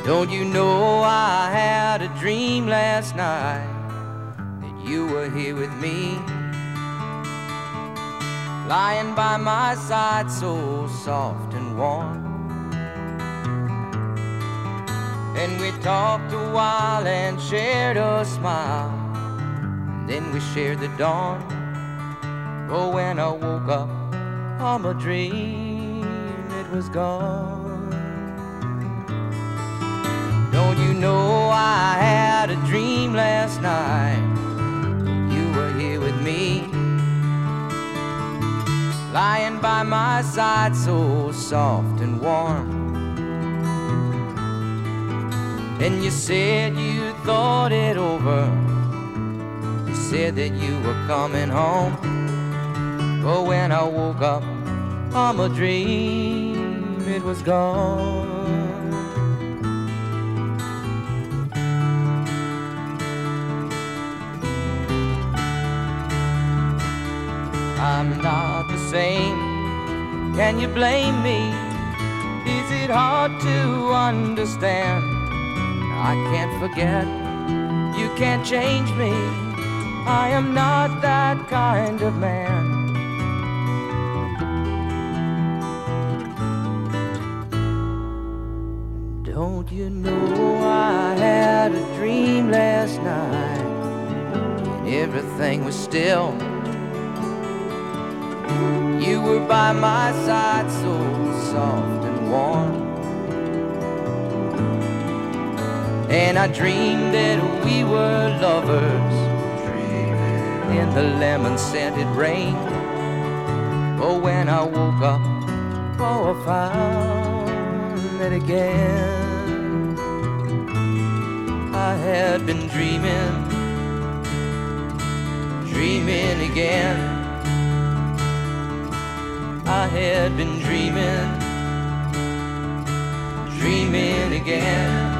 Don't you know I had a dream last night that you were here with me, lying by my side so soft and warm. And we talked a while and shared a smile, and then we shared the dawn. Oh, when I woke up from a dream, it was gone. Don't you know I had a dream last night you were here with me, lying by my side so soft and warm. And you said you thought it over, you said that you were coming home. But when I woke up from a dream, it was gone. I'm not the same, can you blame me? Is it hard to understand? I can't forget, you can't change me. I am not that kind of man. Don't you know I had a dream last night and everything was still. You were by my side so soft and warm. And I dreamed that we were lovers in the lemon-scented rain. Oh, when I woke up, oh, I found that again I had been dreaming again. I had been dreaming again.